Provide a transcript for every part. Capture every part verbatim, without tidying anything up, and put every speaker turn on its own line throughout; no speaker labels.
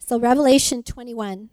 So Revelation twenty-one.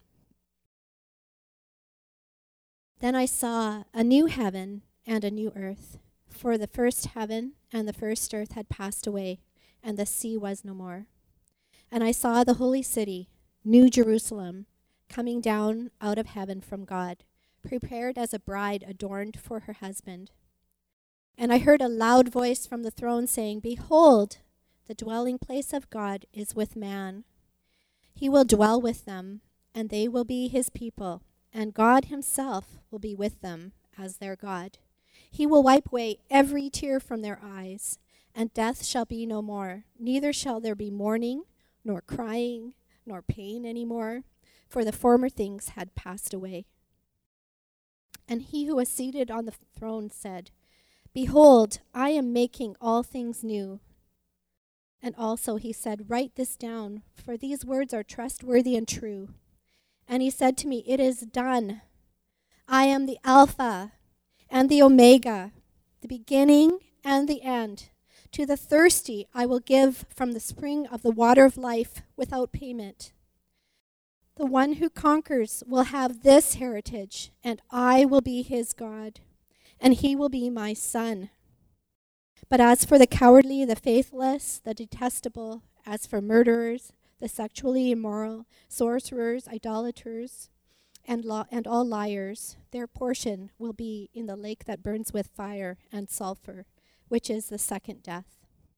Then I saw a new heaven and a new earth, for the first heaven and the first earth had passed away, and the sea was no more. And I saw the holy city, New Jerusalem, coming down out of heaven from God, prepared as a bride adorned for her husband. And I heard a loud voice from the throne saying, Behold, the dwelling place of God is with man. He will dwell with them, and they will be his people, and God himself will be with them as their God. He will wipe away every tear from their eyes, and death shall be no more. Neither shall there be mourning, nor crying, nor pain any more, for the former things had passed away. And he who was seated on the throne said, Behold, I am making all things new. And also he said, Write this down, for these words are trustworthy and true. And he said to me, It is done. I am the Alpha and the Omega, the beginning and the end. To the thirsty I will give from the spring of the water of life without payment. The one who conquers will have this heritage, and I will be his God, and he will be my son. But as for the cowardly, the faithless, the detestable, as for murderers, the sexually immoral, sorcerers, idolaters, and, lo- and all liars, their portion will be in the lake that burns with fire and sulfur, which is the second death.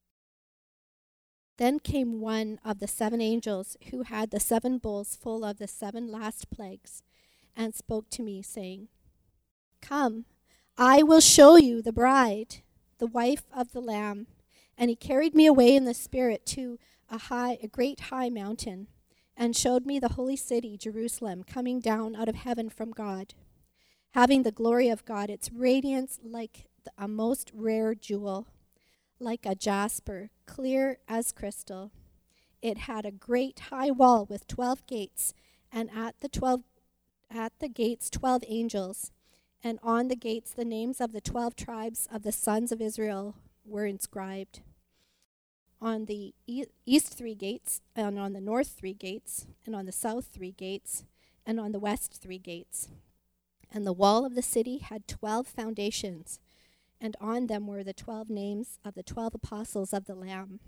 Then came one of the seven angels who had the seven bowls full of the seven last plagues, and spoke to me, saying, Come, I will show you the bride, the wife of the Lamb. And he carried me away in the spirit to a high, a great high mountain, and showed me the holy city, Jerusalem, coming down out of heaven from God, having the glory of God, its radiance like a most rare jewel, like a jasper, clear as crystal. It had a great high wall with twelve gates, and at the twelve at the gates twelve angels, and on the gates the names of the twelve tribes of the sons of Israel were inscribed. On the e- east three gates, and on the north three gates, and on the south three gates, and on the west three gates. And the wall of the city had twelve foundations, and on them were the twelve names of the twelve apostles of the Lamb.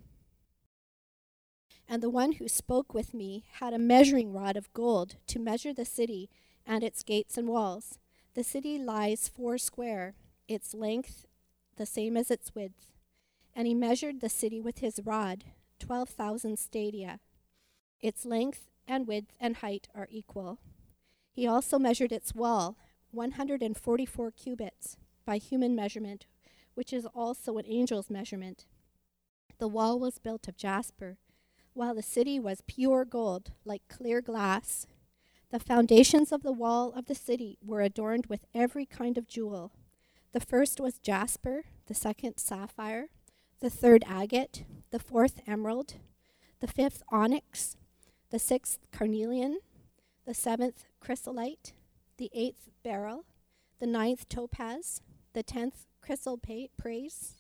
And the one who spoke with me had a measuring rod of gold to measure the city and its gates and walls. The city lies four square, its length the same as its width. And he measured the city with his rod, twelve thousand stadia. Its length and width and height are equal. He also measured its wall, one hundred forty-four cubits, by human measurement, which is also an angel's measurement. The wall was built of jasper, while the city was pure gold, like clear glass. The foundations of the wall of the city were adorned with every kind of jewel. The first was jasper, the second sapphire, the third agate, the fourth emerald, the fifth onyx, the sixth carnelian, the seventh chrysolite, the eighth beryl, the ninth topaz, the tenth chrysoprase,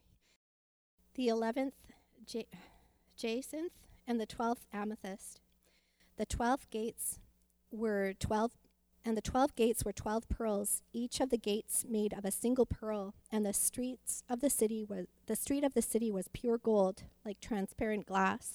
the eleventh ja- jacinth, and the twelfth amethyst. The twelve gates were twelve, and the twelve gates were twelve pearls, each of the gates made of a single pearl. And the streets of the city was the street of the city was pure gold, like transparent glass.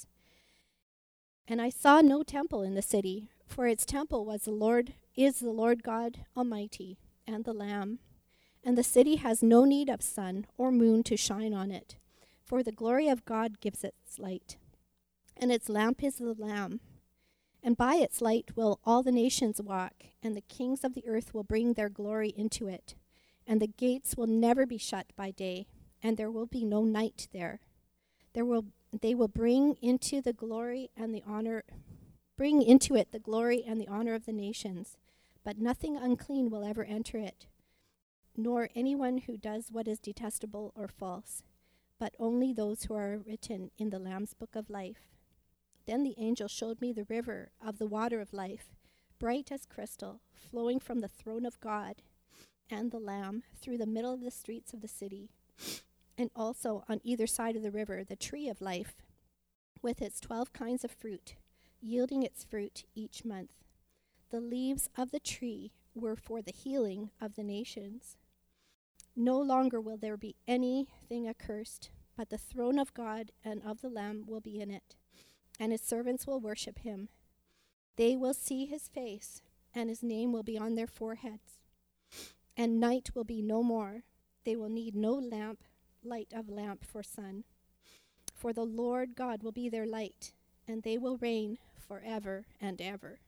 And I saw no temple in the city, for its temple was the Lord is the Lord God Almighty and the Lamb. And the city has no need of sun or moon to shine on it, for the glory of God gives its light. And its lamp is the Lamb. And by its light will all the nations walk, and the kings of the earth will bring their glory into it. And the gates will never be shut by day, and there will be no night there. There will they will bring into the glory and the honor bring into it the glory and the honor of the nations, but nothing unclean will ever enter it, nor anyone who does what is detestable or false, but only those who are written in the Lamb's book of life. Then the angel showed me the river of the water of life, bright as crystal, flowing from the throne of God and the Lamb through the middle of the streets of the city. And also on either side of the river, the tree of life, with its twelve kinds of fruit, yielding its fruit each month. The leaves of the tree were for the healing of the nations. No longer will there be anything accursed, but the throne of God and of the Lamb will be in it, and his servants will worship him. They will see his face, and his name will be on their foreheads. And night will be no more. They will need no lamp, light of lamp for sun. For the Lord God will be their light, and they will reign forever and ever.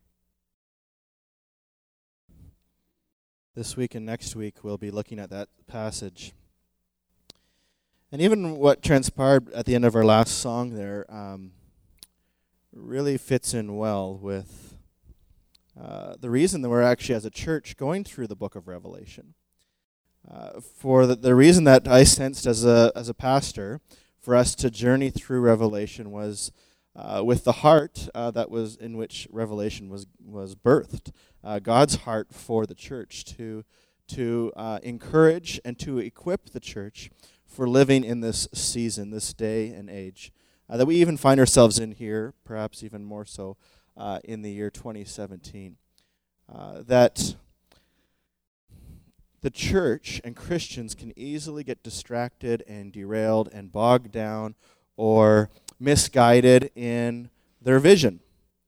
This week and next week, we'll be looking at that passage. And even what transpired at the end of our last song there um, really fits in well with uh, the reason that we're actually, as a church, going through the book of Revelation. Uh, for the, the reason that I sensed as a as a pastor, for us to journey through Revelation was uh, with the heart uh, that was in which Revelation was was birthed. Uh, God's heart for the church to to uh, encourage and to equip the church for living in this season, this day and age uh, that we even find ourselves in here, perhaps even more so uh, in the year twenty seventeen. Uh, that the church and Christians can easily get distracted and derailed and bogged down or misguided in their vision.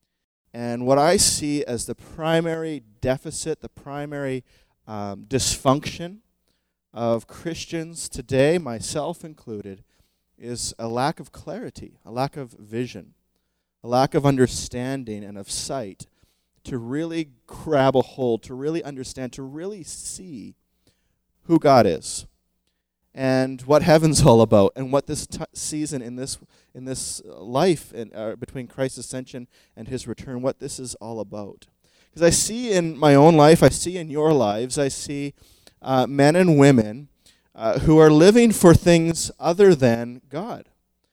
And what I see as the primary deficit, the primary um, dysfunction of Christians today, myself included, is a lack of clarity, a lack of vision, a lack of understanding and of sight to really grab a hold, to really understand, to really see who God is and what heaven's all about and what this t- season in this in this life in, uh, between Christ's ascension and his return, what this is all about. Because I see in my own life, I see in your lives, I see uh, men and women uh, who are living for things other than God.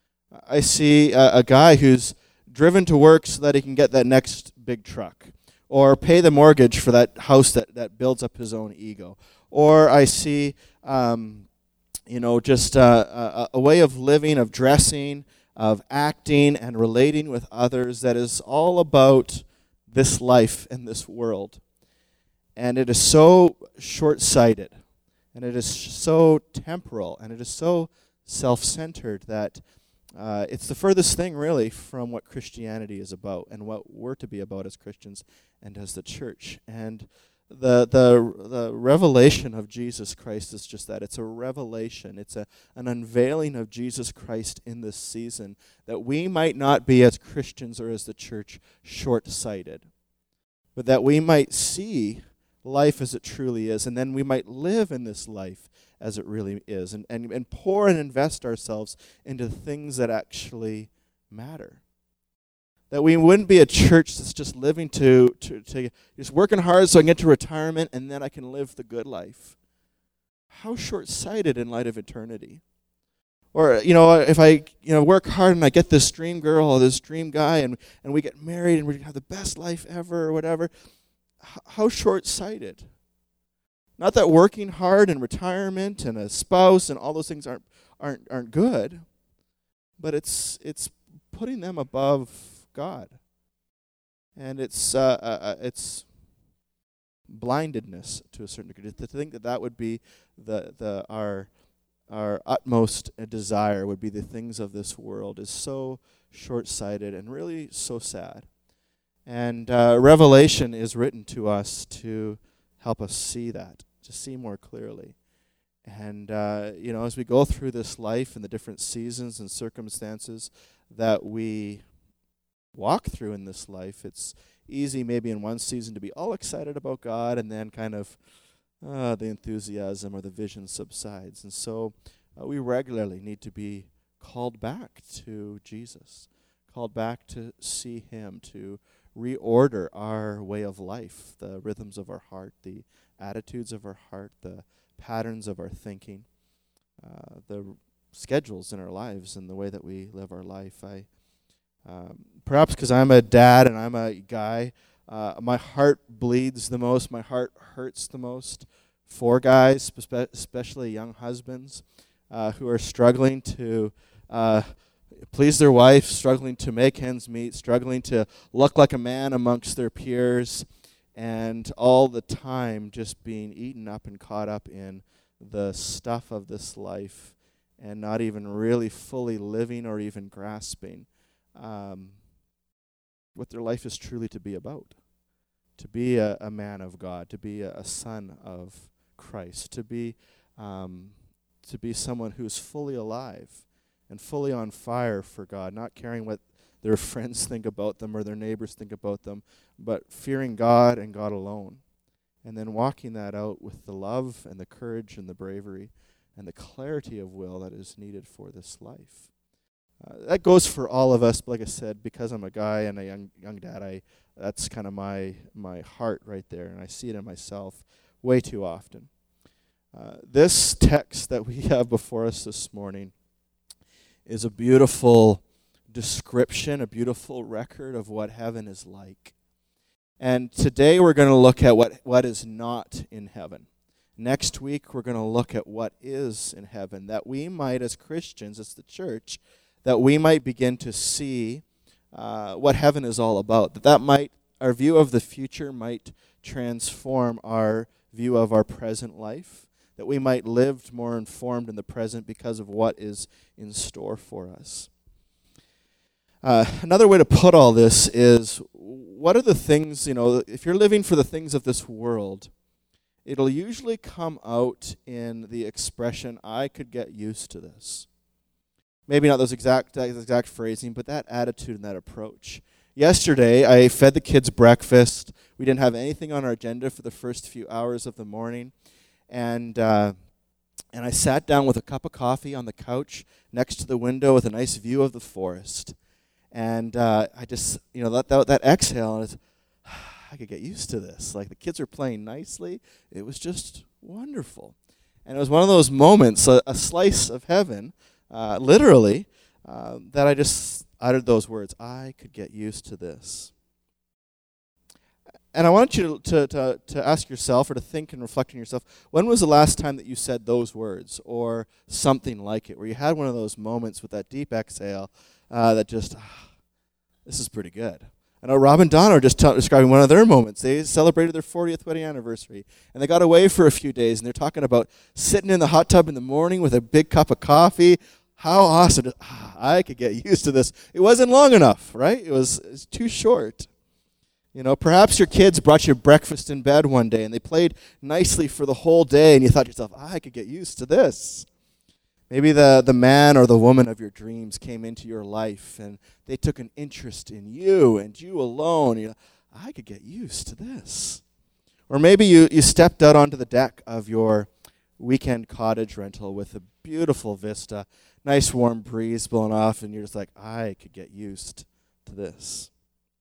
I see uh, a guy who's driven to work so that he can get that next big truck, or pay the mortgage for that house that, that builds up his own ego. Or I see, um, you know, just uh, a, a way of living, of dressing, of acting and relating with others that is all about this life and this world. And it is so short-sighted, and it is so temporal, and it is so self-centered that uh, it's the furthest thing, really, from what Christianity is about and what we're to be about as Christians and as the church. And The the the revelation of Jesus Christ is just that. It's a revelation. It's a an unveiling of Jesus Christ in this season, that we might not be, as Christians or as the church, short-sighted, but that we might see life as it truly is, and then we might live in this life as it really is, and, and, and pour and invest ourselves into things that actually matter. That we wouldn't be a church that's just living to, to, to just working hard so I can get to retirement and then I can live the good life. How short-sighted in light of eternity. Or, you know, if I you know work hard and I get this dream girl or this dream guy and, and we get married and we have the best life ever or whatever, H- how short-sighted. Not that working hard and retirement and a spouse and all those things aren't aren't aren't good, but it's it's putting them above God, and it's uh, uh, it's blindedness to a certain degree. To think that that would be the the our our utmost desire would be the things of this world is so short-sighted and really so sad. And uh, Revelation is written to us to help us see that, to see more clearly. And uh, you know, as we go through this life and the different seasons and circumstances that we walk through in this life, it's easy maybe in one season to be all excited about God, and then kind of uh, the enthusiasm or the vision subsides. And so uh, we regularly need to be called back to Jesus, called back to see him, to reorder our way of life, the rhythms of our heart, the attitudes of our heart, the patterns of our thinking, uh, the schedules in our lives and the way that we live our life. I Um, perhaps because I'm a dad and I'm a guy, uh, my heart bleeds the most, my heart hurts the most for guys, spe- especially young husbands, uh, who are struggling to uh, please their wife, struggling to make ends meet, struggling to look like a man amongst their peers, and all the time just being eaten up and caught up in the stuff of this life and not even really fully living or even grasping um, what their life is truly to be about. To be a, a man of God, to be a, a son of Christ, to be um, to be someone who's fully alive and fully on fire for God, not caring what their friends think about them or their neighbors think about them, but fearing God and God alone. And then walking that out with the love and the courage and the bravery and the clarity of will that is needed for this life. Uh, that goes for all of us, but like I said, because I'm a guy and a young young dad, I that's kind of my my heart right there, and I see it in myself way too often. Uh, this text that we have before us this morning is a beautiful description, a beautiful record of what heaven is like. And today we're going to look at what, what is not in heaven. Next week we're going to look at what is in heaven, that we might, as Christians, as the church, that we might begin to see uh, what heaven is all about. That that might, our view of the future might transform our view of our present life. That we might live more informed in the present because of what is in store for us. Uh, another way to put all this is, what are the things, you know, if you're living for the things of this world, it'll usually come out in the expression, I could get used to this. Maybe not those exact that exact phrasing, but that attitude and that approach. Yesterday, I fed the kids breakfast. We didn't have anything on our agenda for the first few hours of the morning. And uh, and I sat down with a cup of coffee on the couch next to the window with a nice view of the forest. And uh, I just, you know, that that, that exhale, and it's, I could get used to this. Like, the kids were playing nicely. It was just wonderful. And it was one of those moments, a, a slice of heaven, uh, literally, uh, that I just uttered those words, I could get used to this. And I want you to, to, to ask yourself, or to think and reflect on yourself, when was the last time that you said those words, or something like it, where you had one of those moments with that deep exhale uh, that just, ah, this is pretty good. I know Rob and Donna are just t- describing one of their moments. They celebrated their fortieth wedding anniversary, and they got away for a few days, and they're talking about sitting in the hot tub in the morning with a big cup of coffee. How awesome. Ah, I could get used to this. It wasn't long enough, right? It was, it was too short. You know, perhaps your kids brought you breakfast in bed one day and they played nicely for the whole day, and you thought to yourself, oh, I could get used to this. Maybe the, the man or the woman of your dreams came into your life and they took an interest in you and you alone. You know, I could get used to this. Or maybe you, you stepped out onto the deck of your weekend cottage rental with a beautiful vista, nice warm breeze blowing off, and you're just like, I could get used to this.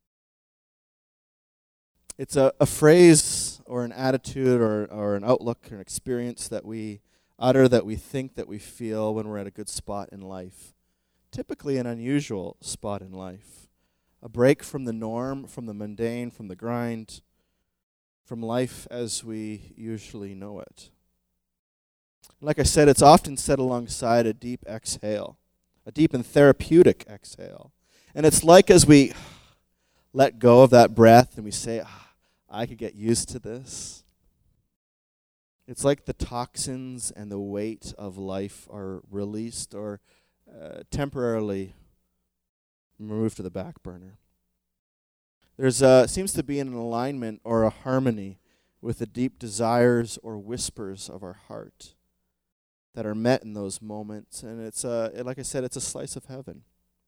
It's a, a phrase or an attitude or, or an outlook or an experience that we utter, that we think, that we feel when we're at a good spot in life. Typically an unusual spot in life. A break from the norm, from the mundane, from the grind, from life as we usually know it. Like I said, it's often said alongside a deep exhale, a deep and therapeutic exhale. And it's like as we let go of that breath and we say, ah, I could get used to this. It's like the toxins and the weight of life are released or uh, temporarily moved to the back burner. There's a, seems to be an alignment or a harmony with the deep desires or whispers of our heart that are met in those moments. And it's, a, it, like I said, it's a slice of heaven.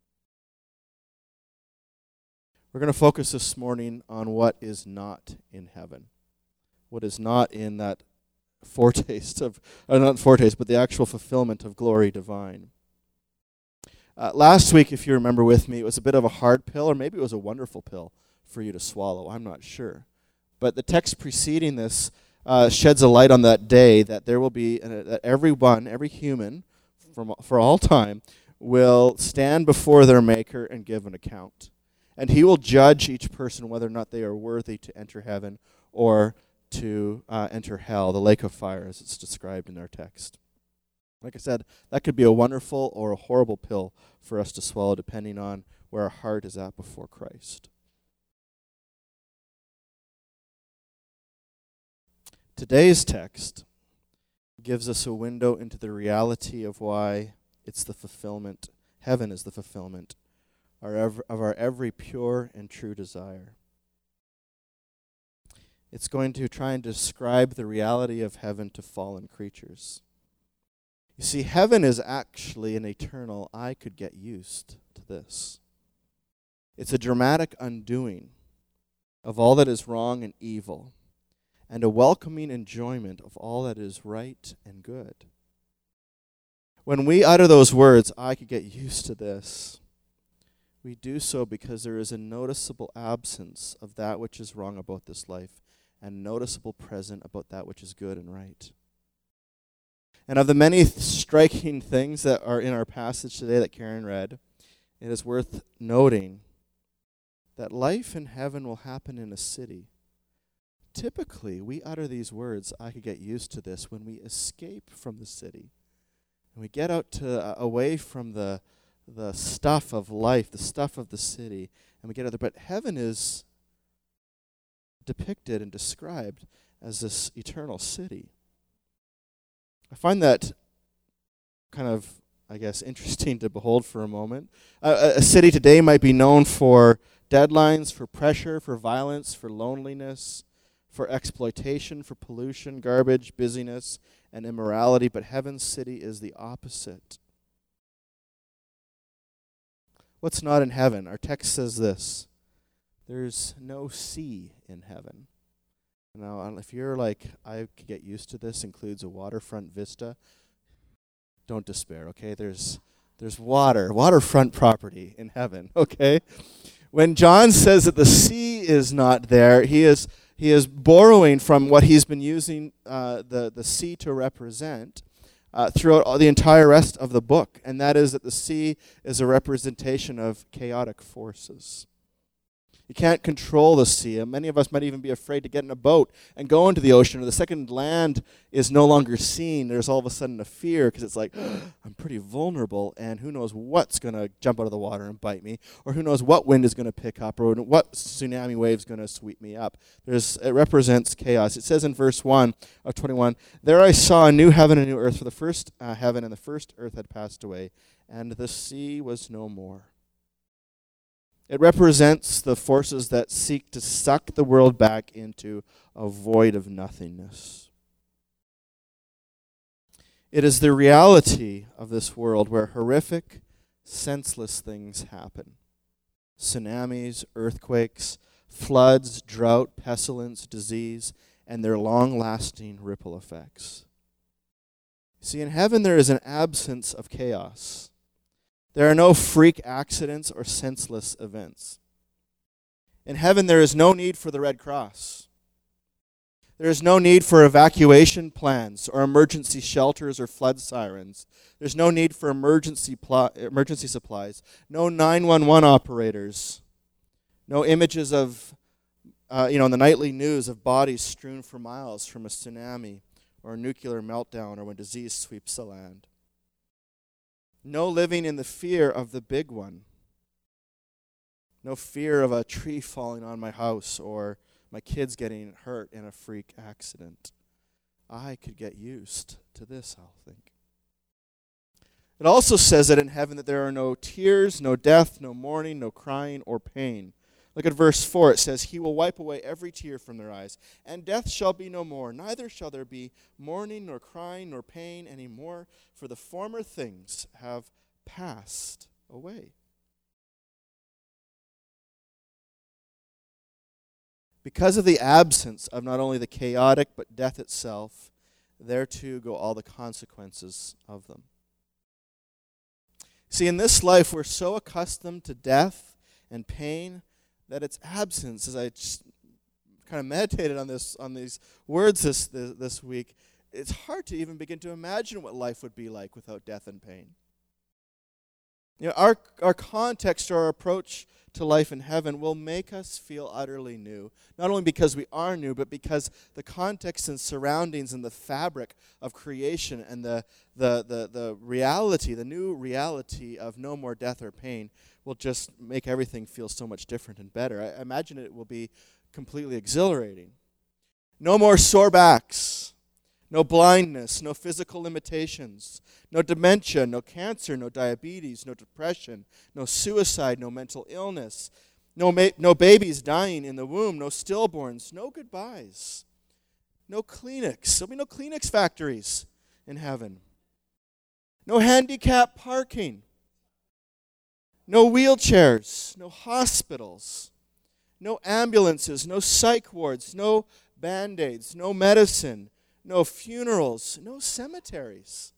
We're going to focus this morning on what is not in heaven. What is not in that foretaste of, uh, not foretaste, but the actual fulfillment of glory divine. Uh, last week, if you remember with me, it was a bit of a hard pill, or maybe it was a wonderful pill for you to swallow. I'm not sure. But the text preceding this uh, sheds a light on that day that there will be, uh, that everyone, every human, from for all time, will stand before their Maker and give an account. And he will judge each person whether or not they are worthy to enter heaven or to uh, enter hell, the lake of fire, as it's described in our text. Like I said, that could be a wonderful or a horrible pill for us to swallow depending on where our heart is at before Christ. Today's text gives us a window into the reality of why it's the fulfillment, heaven is the fulfillment our ev- of our every pure and true desire. It's going to try and describe the reality of heaven to fallen creatures. You see, heaven is actually an eternal, I could get used to this. It's a dramatic undoing of all that is wrong and evil, and a welcoming enjoyment of all that is right and good. When we utter those words, I could get used to this, we do so because there is a noticeable absence of that which is wrong about this life, and noticeable present about that which is good and right. And of the many th- striking things that are in our passage today that Karen read, it is worth noting that life in heaven will happen in a city. Typically, we utter these words, I could get used to this, when we escape from the city. And we get out to uh, away from the the stuff of life, the stuff of the city, and we get out there. But heaven is depicted and described as this eternal city. I find that kind of, I guess, interesting to behold for a moment. Uh, a city today might be known for deadlines, for pressure, for violence, for loneliness, for exploitation, for pollution, garbage, busyness, and immorality, but heaven's city is the opposite. What's not in heaven? Our text says this: there's no sea in heaven. Now, if you're like, I could get used to this, includes a waterfront vista, don't despair, okay? There's there's water, waterfront property in heaven, okay? When John says that the sea is not there, he is he is borrowing from what he's been using uh, the, the sea to represent uh, throughout all the entire rest of the book, and that is that the sea is a representation of chaotic forces. You can't control the sea. And many of us might even be afraid to get in a boat and go into the ocean. Or the second land is no longer seen, there's all of a sudden a fear because it's like, I'm pretty vulnerable, and who knows what's going to jump out of the water and bite me, or who knows what wind is going to pick up, or what tsunami wave is going to sweep me up. There's, it represents chaos. It says in verse one of twenty-one, there I saw a new heaven and a new earth, for the first uh, heaven and the first earth had passed away, and the sea was no more. It represents the forces that seek to suck the world back into a void of nothingness. It is the reality of this world where horrific, senseless things happen. Tsunamis, earthquakes, floods, drought, pestilence, disease, and their long-lasting ripple effects. See, in heaven there is an absence of chaos. There are no freak accidents or senseless events. In heaven, there is no need for the Red Cross. There is no need for evacuation plans or emergency shelters or flood sirens. There's no need for emergency pl- emergency supplies. No nine one one operators. No images of, uh, you know, in the nightly news of bodies strewn for miles from a tsunami or a nuclear meltdown or when disease sweeps the land. No living in the fear of the big one. No fear of a tree falling on my house or my kids getting hurt in a freak accident. I could get used to this, I'll think. It also says that in heaven that there are no tears, no death, no mourning, no crying or pain. Look at verse four. It says, he will wipe away every tear from their eyes, and death shall be no more. Neither shall there be mourning, nor crying, nor pain any more, for the former things have passed away. Because of the absence of not only the chaotic, but death itself, there too go all the consequences of them. See, in this life, we're so accustomed to death and pain that its absence, as I just kind of meditated on this, on these words this, this this week, it's hard to even begin to imagine what life would be like without death and pain. You know, our, our context or our approach to life in heaven will make us feel utterly new. Not only because we are new, but because the context and surroundings and the fabric of creation and the, the, the, the reality, the new reality of no more death or pain will just make everything feel so much different and better. I imagine it will be completely exhilarating. No more sore backs. No blindness, no physical limitations, no dementia, no cancer, no diabetes, no depression, no suicide, no mental illness, no ma- no babies dying in the womb, no stillborns, no goodbyes, no Kleenex. There'll be no Kleenex factories in heaven. No handicap parking, no wheelchairs, no hospitals, no ambulances, no psych wards, no Band-Aids, no medicine, no funerals, no cemeteries.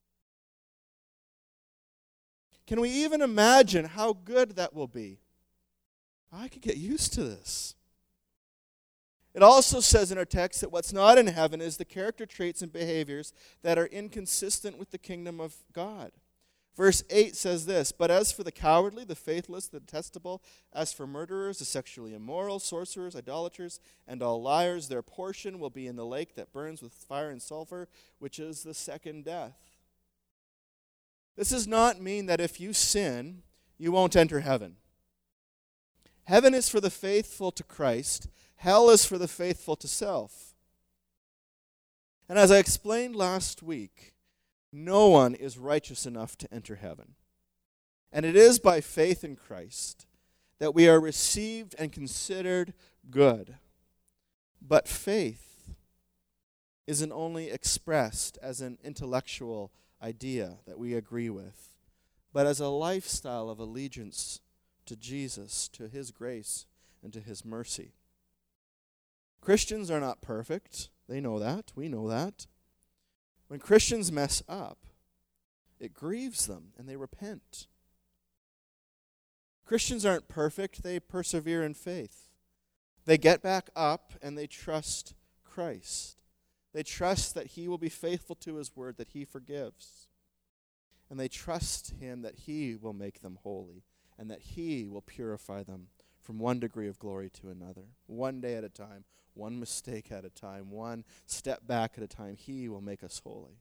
Can we even imagine how good that will be? I could get used to this. It also says in our text that what's not in heaven is the character traits and behaviors that are inconsistent with the kingdom of God. Verse eight says this, "But as for the cowardly, the faithless, the detestable, as for murderers, the sexually immoral, sorcerers, idolaters, and all liars, their portion will be in the lake that burns with fire and sulfur, which is the second death." This does not mean that if you sin, you won't enter heaven. Heaven is for the faithful to Christ. Hell is for the faithful to self. And as I explained last week, no one is righteous enough to enter heaven. And it is by faith in Christ that we are received and considered good. But faith isn't only expressed as an intellectual idea that we agree with, but as a lifestyle of allegiance to Jesus, to his grace, and to his mercy. Christians are not perfect. They know that. We know that. When Christians mess up, it grieves them and they repent. Christians aren't perfect. They persevere in faith. They get back up and they trust Christ. They trust that he will be faithful to his word, that he forgives. And they trust him that he will make them holy and that he will purify them from one degree of glory to another, one day at a time, one mistake at a time, one step back at a time. He will make us holy.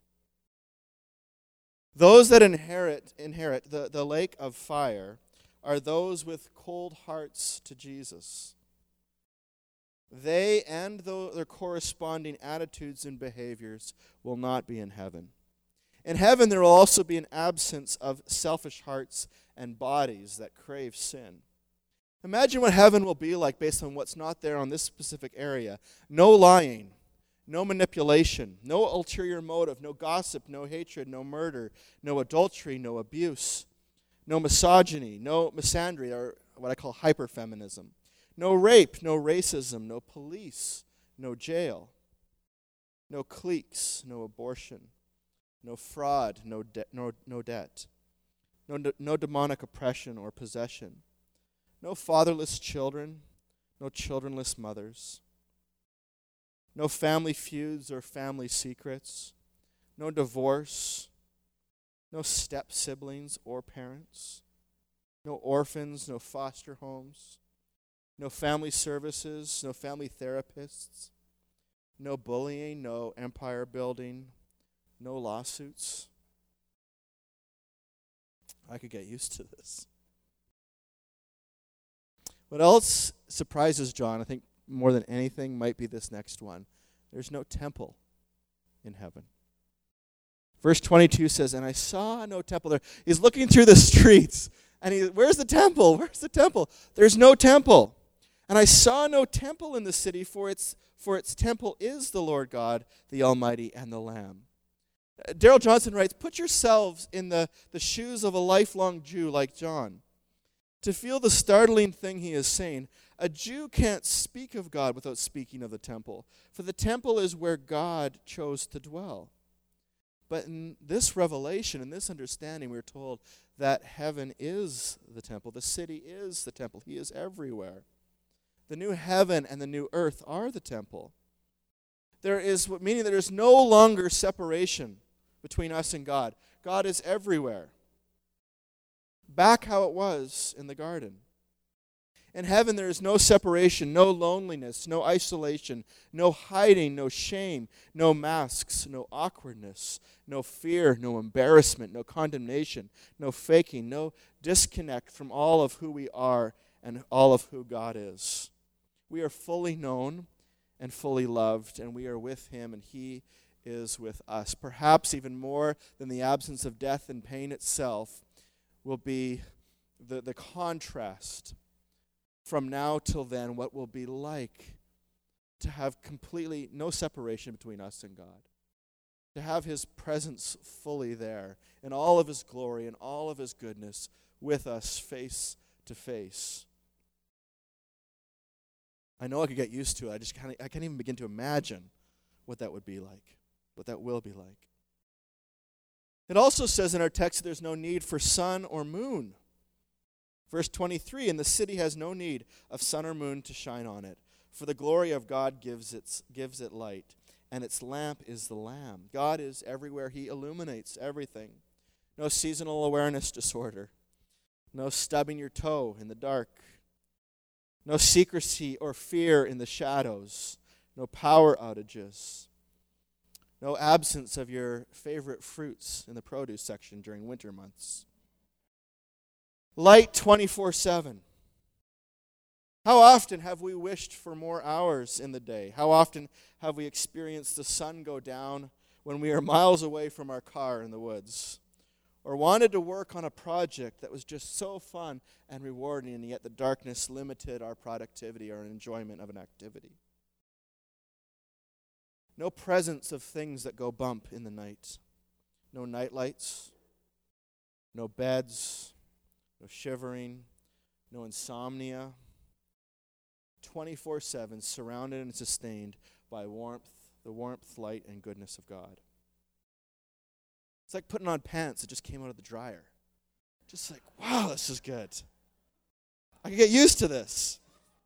Those that inherit inherit the, the lake of fire are those with cold hearts to Jesus. They and the, their corresponding attitudes and behaviors will not be in heaven. In heaven, there will also be an absence of selfish hearts and bodies that crave sin. Imagine what heaven will be like based on what's not there on this specific area. No lying, no manipulation, no ulterior motive, no gossip, no hatred, no murder, no adultery, no abuse, no misogyny, no misandry, or what I call hyperfeminism, no rape, no racism, no police, no jail, no cliques, no abortion, no fraud, no, de- no, no debt, no, de- no demonic oppression or possession, no fatherless children, no childrenless mothers, no family feuds or family secrets, no divorce, no step-siblings or parents, no orphans, no foster homes, no family services, no family therapists, no bullying, no empire building, no lawsuits. I could get used to this. What else surprises John, I think more than anything, might be this next one. There's no temple in heaven. Verse twenty-two says, "And I saw no temple there." He's looking through the streets, and he, where's the temple? Where's the temple? There's no temple. "And I saw no temple in the city, for its for its temple is the Lord God, the Almighty, and the Lamb." Uh, Darrell Johnson writes, "Put yourselves in the, the shoes of a lifelong Jew like John. To feel the startling thing he is saying, a Jew can't speak of God without speaking of the temple, for the temple is where God chose to dwell. But in this revelation, in this understanding, we're told that heaven is the temple. The city is the temple. He is everywhere. The new heaven and the new earth are the temple. There is, meaning there is no longer separation between us and God. God is everywhere. back how it was in the garden. In heaven, there is no separation, no loneliness, no isolation, no hiding, no shame, no masks, no awkwardness, no fear, no embarrassment, no condemnation, no faking, no disconnect from all of who we are and all of who God is. We are fully known and fully loved, and we are with him, and he is with us. Perhaps even more than the absence of death and pain itself will be the, the contrast from now till then, what will be like to have completely no separation between us and God. To have his presence fully there in all of his glory and all of his goodness with us face to face. I know I could get used to it. I just can't, I can't even begin to imagine what that would be like, what that will be like. It also says in our text that there's no need for sun or moon. Verse twenty-three, and the city has no need of sun or moon to shine on it, for the glory of God gives it, gives it light, and its lamp is the Lamb. God is everywhere. He illuminates everything. No seasonal awareness disorder. No stubbing your toe in the dark. No secrecy or fear in the shadows. No power outages. No absence of your favorite fruits in the produce section during winter months. Light twenty-four seven. How often have we wished for more hours in the day? How often have we experienced the sun go down when we are miles away from our car in the woods? Or wanted to work on a project that was just so fun and rewarding, and yet the darkness limited our productivity or enjoyment of an activity? No presence of things that go bump in the night. No night lights. No beds. No shivering, no insomnia, twenty-four seven, surrounded and sustained by warmth, the warmth, light, and goodness of God. It's like putting on pants that just came out of the dryer. Just like, wow, this is good. I can get used to this.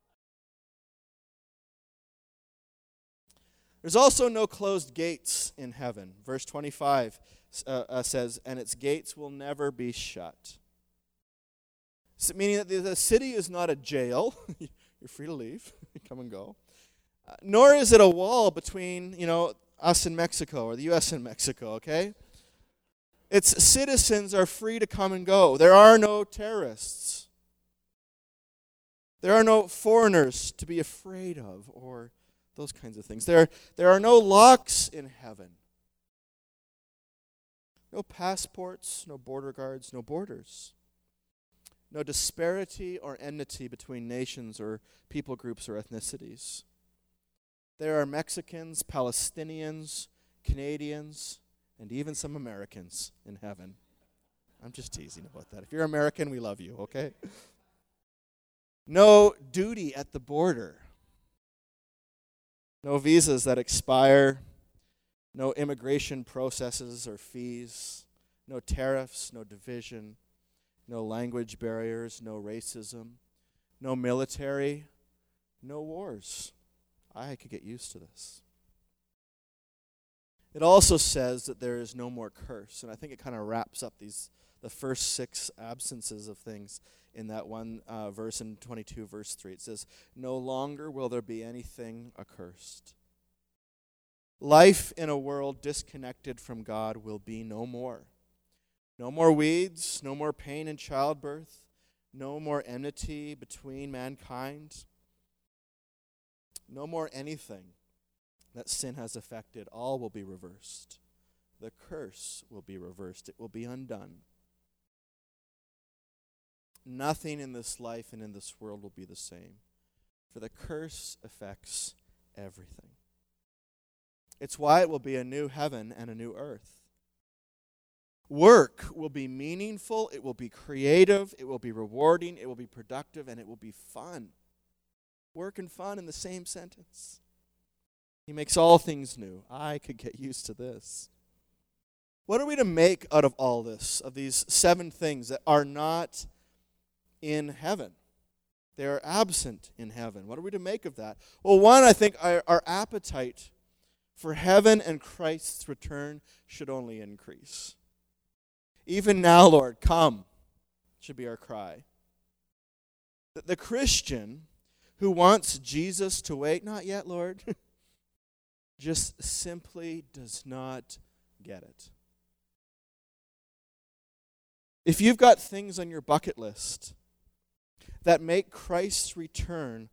There's also no closed gates in heaven. Verse twenty-five uh, uh, says, and its gates will never be shut. So meaning that the city is not a jail. You're free to leave, come and go. Uh, nor is it a wall between, you know, us and Mexico or the U S and Mexico, okay? Its citizens are free to come and go. There are no terrorists. There are no foreigners to be afraid of or those kinds of things. There, there are no locks in heaven. No passports, no border guards, no borders. No disparity or enmity between nations or people groups or ethnicities. There are Mexicans, Palestinians, Canadians, and even some Americans in heaven. I'm just teasing about that. If you're American, we love you, okay? No duty at the border. No visas that expire. No immigration processes or fees. No tariffs, no division. No language barriers, no racism, no military, no wars. I could get used to this. It also says that there is no more curse, and I think it kind of wraps up these the first six absences of things in that one uh, verse in twenty-two, verse three. It says, no longer will there be anything accursed. Life in a world disconnected from God will be no more. No more weeds, no more pain in childbirth, no more enmity between mankind, no more anything that sin has affected. All will be reversed. The curse will be reversed. It will be undone. Nothing in this life and in this world will be the same, for the curse affects everything. It's why it will be a new heaven and a new earth. Work will be meaningful, it will be creative, it will be rewarding, it will be productive, and it will be fun. Work and fun in the same sentence. He makes all things new. I could get used to this. What are we to make out of all this, of these seven things that are not in heaven? They are absent in heaven. What are we to make of that? Well, one, I think our, our appetite for heaven and Christ's return should only increase. Even now, Lord, come. should be our cry. The, the Christian who wants Jesus to wait, not yet, Lord, just simply does not get it. If you've got things on your bucket list that make Christ's return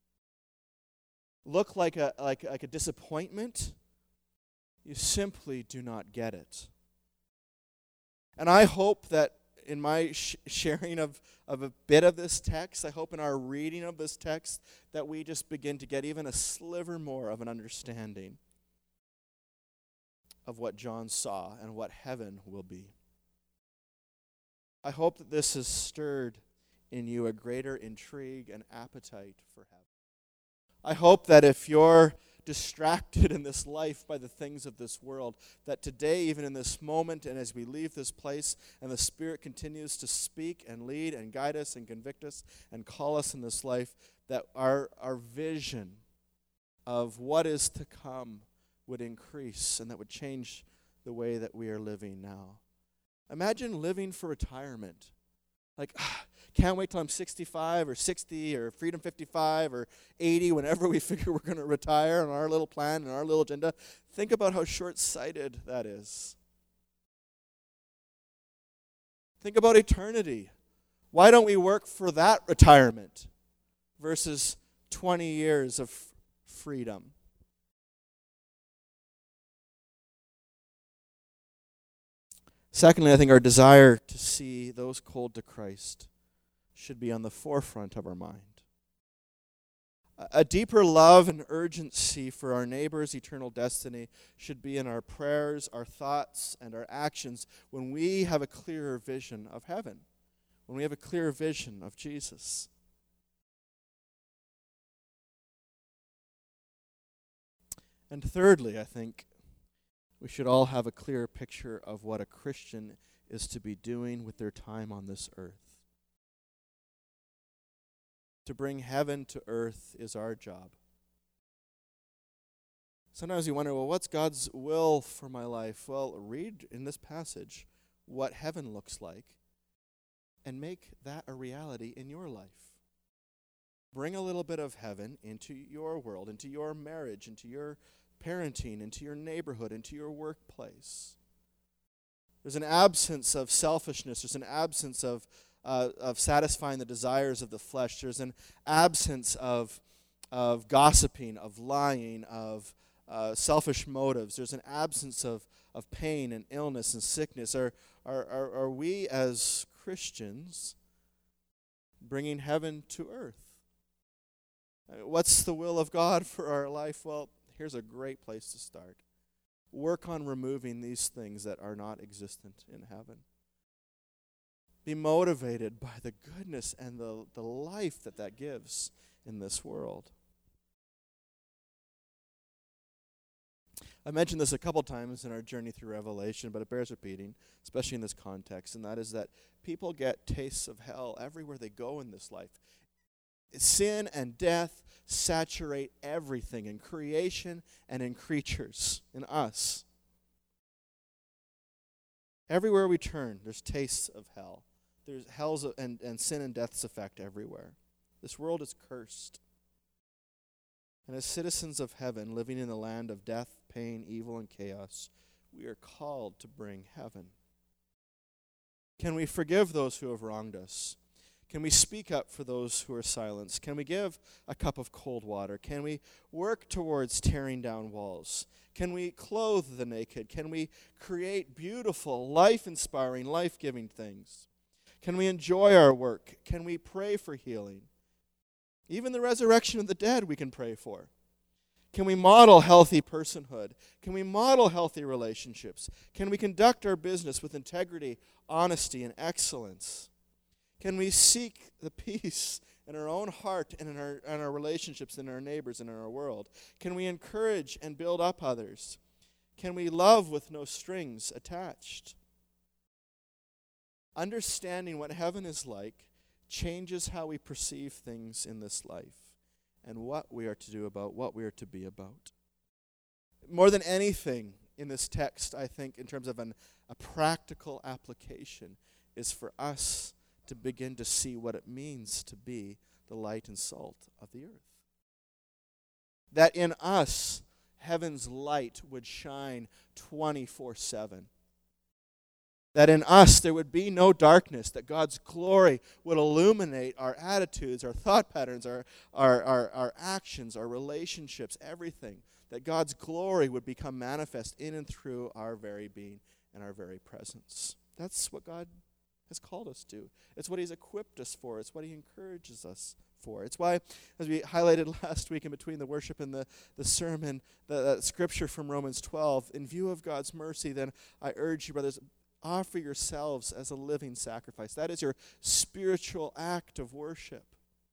look like a like, like a disappointment, you simply do not get it. And I hope that in my sh- sharing of, of a bit of this text, I hope in our reading of this text, that we just begin to get even a sliver more of an understanding of what John saw and what heaven will be. I hope that this has stirred in you a greater intrigue and appetite for heaven. I hope that if you're distracted in this life by the things of this world, that today, even in this moment, and as we leave this place, and the Spirit continues to speak and lead and guide us and convict us and call us in this life, that our, our vision of what is to come would increase and that would change the way that we are living now. Imagine living for retirement. Like, ah, can't wait till I'm sixty-five or sixty or Freedom fifty-five or eighty, whenever we figure we're going to retire on our little plan and our little agenda. Think about how short-sighted that is. Think about eternity. Why don't we work for that retirement versus twenty years of f- freedom? Secondly, I think our desire to see those called to Christ should be on the forefront of our mind. A deeper love and urgency for our neighbor's eternal destiny should be in our prayers, our thoughts, and our actions when we have a clearer vision of heaven, when we have a clearer vision of Jesus. And thirdly, I think, we should all have a clear picture of what a Christian is to be doing with their time on this earth. To bring heaven to earth is our job. Sometimes you wonder, well, what's God's will for my life? Well, read in this passage what heaven looks like and make that a reality in your life. Bring a little bit of heaven into your world, into your marriage, into your parenting, into your neighborhood, into your workplace. There's an absence of selfishness. There's an absence of uh, of satisfying the desires of the flesh. There's an absence of of gossiping, of lying, of uh, selfish motives. There's an absence of of pain and illness and sickness. Are are are, are we as Christians bringing heaven to earth? What's the will of God for our life? Well, here's a great place to start. Work on removing these things that are not existent in heaven. Be motivated by the goodness and the, the life that that gives in this world. I mentioned this a couple times in our journey through Revelation, but it bears repeating, especially in this context, and that is that people get tastes of hell everywhere they go in this life. Sin and death saturate everything in creation and in creatures, in us. Everywhere we turn, there's tastes of hell. There's hell's and, and sin and death's effect everywhere. This world is cursed. And as citizens of heaven, living in the land of death, pain, evil, and chaos, we are called to bring heaven. Can we forgive those who have wronged us? Can we speak up for those who are silenced? Can we give a cup of cold water? Can we work towards tearing down walls? Can we clothe the naked? Can we create beautiful, life-inspiring, life-giving things? Can we enjoy our work? Can we pray for healing? Even the resurrection of the dead we can pray for. Can we model healthy personhood? Can we model healthy relationships? Can we conduct our business with integrity, honesty, and excellence? Can we seek the peace in our own heart and in our, in our relationships and our neighbors and in our world? Can we encourage and build up others? Can we love with no strings attached? Understanding what heaven is like changes how we perceive things in this life and what we are to do about, what we are to be about. More than anything in this text, I think, in terms of an, a practical application, is for us to begin to see what it means to be the light and salt of the earth. That in us, heaven's light would shine twenty-four seven. That in us there would be no darkness, that God's glory would illuminate our attitudes, our thought patterns, our, our, our, our actions, our relationships, everything. That God's glory would become manifest in and through our very being and our very presence. That's what God has called us to. It's what he's equipped us for. It's what he encourages us for. It's why, as we highlighted last week in between the worship and the, the sermon, the, the scripture from Romans twelve, in view of God's mercy, then I urge you, brothers, offer yourselves as a living sacrifice. That is your spiritual act of worship.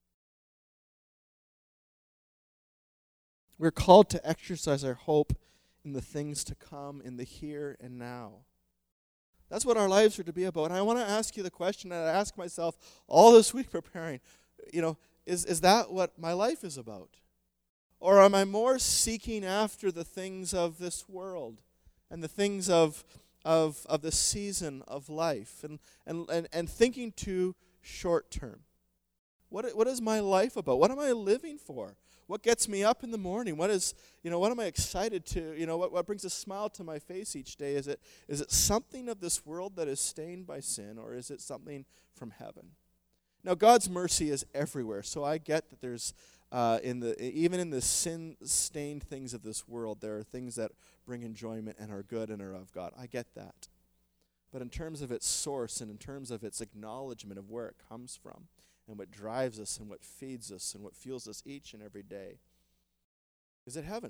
We're called to exercise our hope in the things to come, in the here and now. That's what our lives are to be about. And I want to ask you the question that I ask myself all this week preparing. You know, is, is that what my life is about? Or am I more seeking after the things of this world and the things of of of the season of life and and, and, and thinking too short term? What what is my life about? What am I living for? What gets me up in the morning? What is, you know, what am I excited to, you know, what, what brings a smile to my face each day? Is it is it something of this world that is stained by sin, or is it something from heaven? Now, God's mercy is everywhere, so I get that there's, uh, in the even in the sin-stained things of this world, there are things that bring enjoyment and are good and are of God. I get that. But in terms of its source and in terms of its acknowledgement of where it comes from, and what drives us and what feeds us and what fuels us each and every day, is it heaven?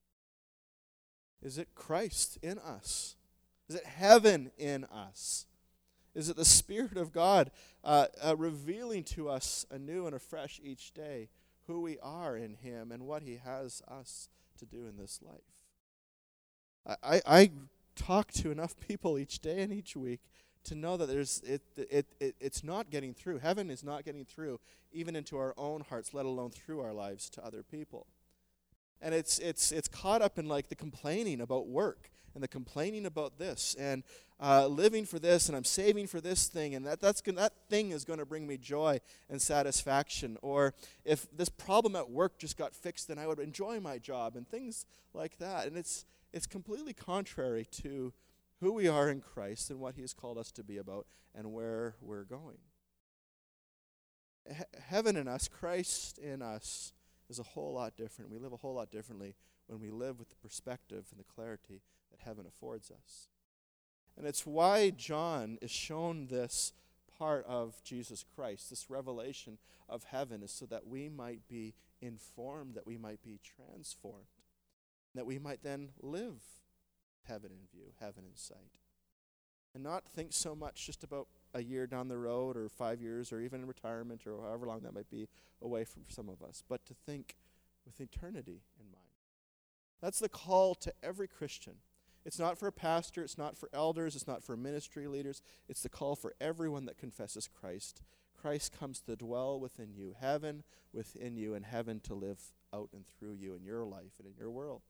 Is it Christ in us? Is it heaven in us? Is it the Spirit of God uh, uh, revealing to us anew and afresh each day who we are in him and what he has us to do in this life? I, I, I talk to enough people each day and each week to know that there's it, it it it's not getting through. Heaven is not getting through, even into our own hearts, let alone through our lives to other people. And it's it's it's caught up in like the complaining about work and the complaining about this and uh, living for this, and I'm saving for this thing, and that that's gonna, that thing is going to bring me joy and satisfaction. Or if this problem at work just got fixed, then I would enjoy my job and things like that. And it's it's completely contrary to who we are in Christ and what he has called us to be about and where we're going. He- heaven in us, Christ in us, is a whole lot different. We live a whole lot differently when we live with the perspective and the clarity that heaven affords us. And it's why John is shown this part of Jesus Christ, this revelation of heaven, is so that we might be informed, that we might be transformed, that we might then live heaven in view, heaven in sight. And not think so much just about a year down the road or five years or even in retirement or however long that might be away from some of us, but to think with eternity in mind. That's the call to every Christian. It's not for a pastor, it's not for elders, it's not for ministry leaders. It's the call for everyone that confesses Christ. Christ comes to dwell within you, heaven within you, and heaven to live out and through you in your life and in your world.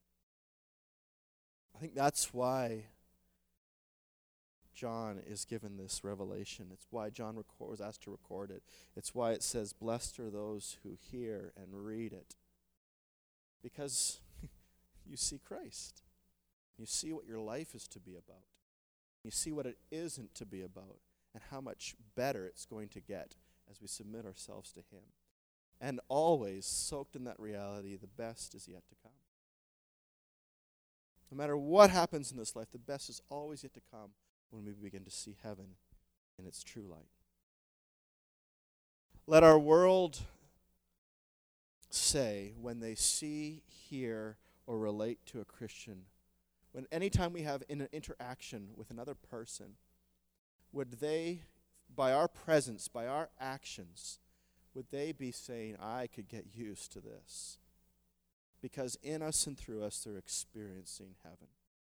I think that's why John is given this revelation. It's why John record, was asked to record it. It's why it says, blessed are those who hear and read it. Because you see Christ. You see what your life is to be about. You see what it isn't to be about and how much better it's going to get as we submit ourselves to him. And always soaked in that reality, the best is yet to come. No matter what happens in this life, the best is always yet to come when we begin to see heaven in its true light. Let our world say, when they see, hear, or relate to a Christian, when anytime we have an interaction with another person, would they, by our presence, by our actions, would they be saying, I could get used to this? Because in us and through us, they're experiencing heaven.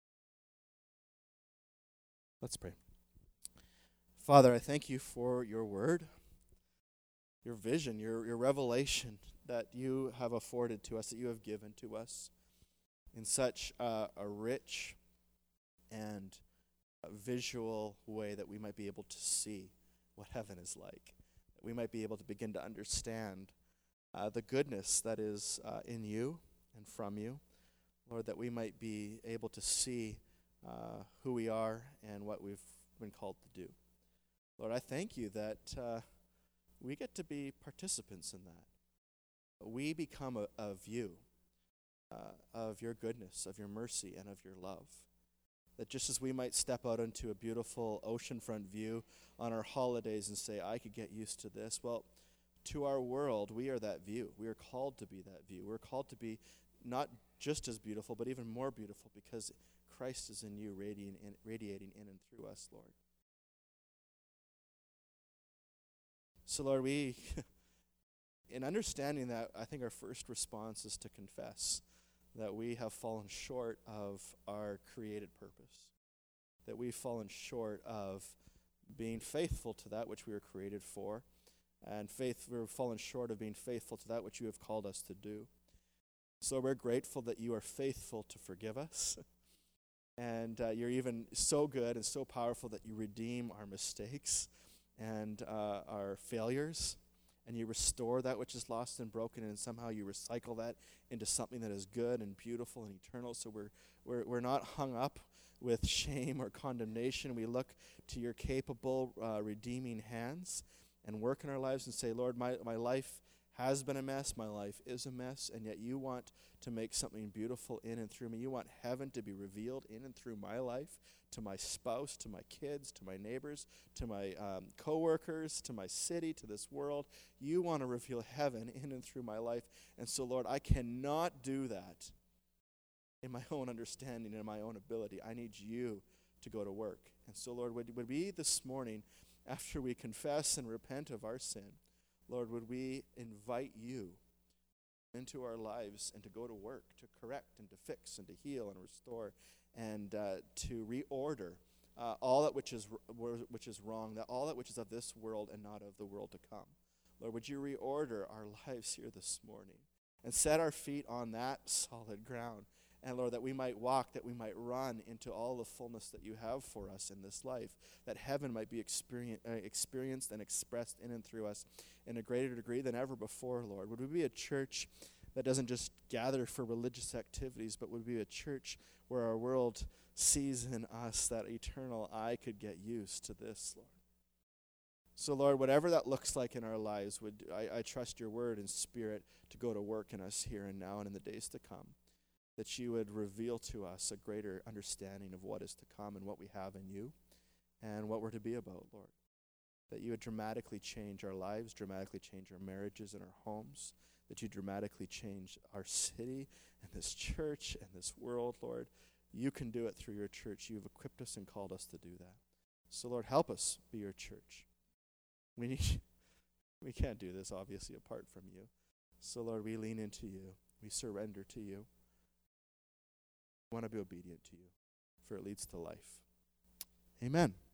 Let's pray. Father, I thank you for your word, your vision, your, your revelation that you have afforded to us, that you have given to us in such uh, a rich and a visual way that we might be able to see what heaven is like, that we might be able to begin to understand uh, the goodness that is uh, in you and from you. Lord, that we might be able to see uh, who we are and what we've been called to do. Lord, I thank you that uh, we get to be participants in that. We become a, of you, uh, of your goodness, of your mercy, and of your love. That just as we might step out into a beautiful oceanfront view on our holidays and say, I could get used to this, well, to our world, we are that view. We are called to be that view. We're called to be not just as beautiful, but even more beautiful because Christ is in you, radiating in, radiating in and through us, Lord. So, Lord, we, in understanding that, I think our first response is to confess that we have fallen short of our created purpose, that we've fallen short of being faithful to that which we were created for, and faith we've fallen short of being faithful to that which you have called us to do. So we're grateful that you are faithful to forgive us, and uh, you're even so good and so powerful that you redeem our mistakes and uh, our failures, and you restore that which is lost and broken, and somehow you recycle that into something that is good and beautiful and eternal. So we're we're we're not hung up with shame or condemnation. We look to your capable, uh, redeeming hands and work in our lives and say, Lord, my, my life has been a mess, my life is a mess, and yet you want to make something beautiful in and through me. You want heaven to be revealed in and through my life, to my spouse, to my kids, to my neighbors, to my um, co-workers, to my city, to this world. You want to reveal heaven in and through my life. And so, Lord, I cannot do that in my own understanding and my own ability. I need you to go to work. And so, Lord, would, would we this morning, after we confess and repent of our sin, Lord, would we invite you into our lives and to go to work, to correct and to fix and to heal and restore and uh, to reorder uh, all that which is r- which is wrong, that all that which is of this world and not of the world to come. Lord, would you reorder our lives here this morning and set our feet on that solid ground? And Lord, that we might walk, that we might run into all the fullness that you have for us in this life, that heaven might be experience, uh, experienced and expressed in and through us in a greater degree than ever before, Lord. Would we be a church that doesn't just gather for religious activities, but would be a church where our world sees in us that eternal, I could get used to this, Lord. So, Lord, whatever that looks like in our lives, would I, I trust your word and spirit to go to work in us here and now and in the days to come, that you would reveal to us a greater understanding of what is to come and what we have in you and what we're to be about, Lord. That you would dramatically change our lives, dramatically change our marriages and our homes, that you dramatically change our city and this church and this world, Lord. You can do it through your church. You've equipped us and called us to do that. So, Lord, help us be your church. We need, we can't do this, obviously, apart from you. So, Lord, we lean into you. We surrender to you. We want to be obedient to you, for it leads to life. Amen.